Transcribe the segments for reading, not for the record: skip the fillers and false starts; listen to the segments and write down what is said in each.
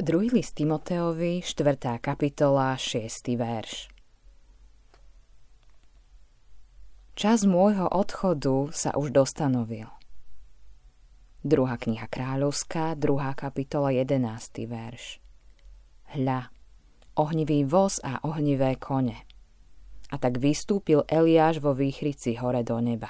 Druhý list Timoteovi, 4. kapitola, 6. verš. Čas môjho odchodu sa už dostanovil. Druhá kniha kráľovská, 2. kapitola, 11. verš. Hľa, ohnivý voz a ohnivé kone. A tak vystúpil Eliáš vo výchrici hore do neba.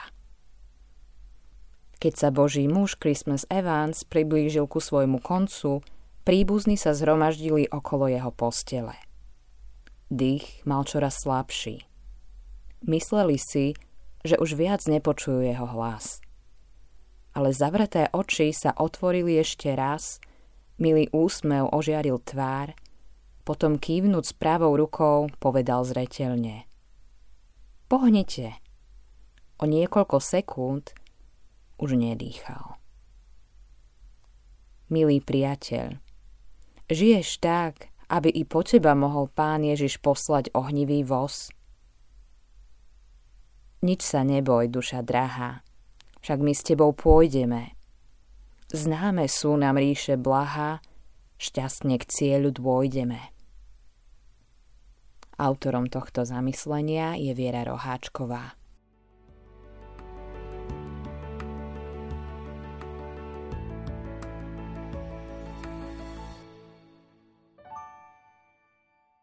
Keď sa Boží muž Christmas Evans priblížil ku svojmu koncu, príbuzní sa zhromaždili okolo jeho postele. Dých mal čoraz slabší. Mysleli si, že už viac nepočujú jeho hlas. Ale zavreté oči sa otvorili ešte raz, milý úsmev ožiaril tvár, potom kývnuc pravou rukou povedal zreteľne: Pohnite. O niekoľko sekúnd už nedýchal. Milý priateľ, žiješ tak, aby i po teba mohol Pán Ježiš poslať ohnivý voz? Nič sa neboj, duša drahá, však my s tebou pôjdeme. Známe sú nám ríše blaha, šťastne k cieľu dôjdeme. Autorom tohto zamyslenia je Viera Roháčková.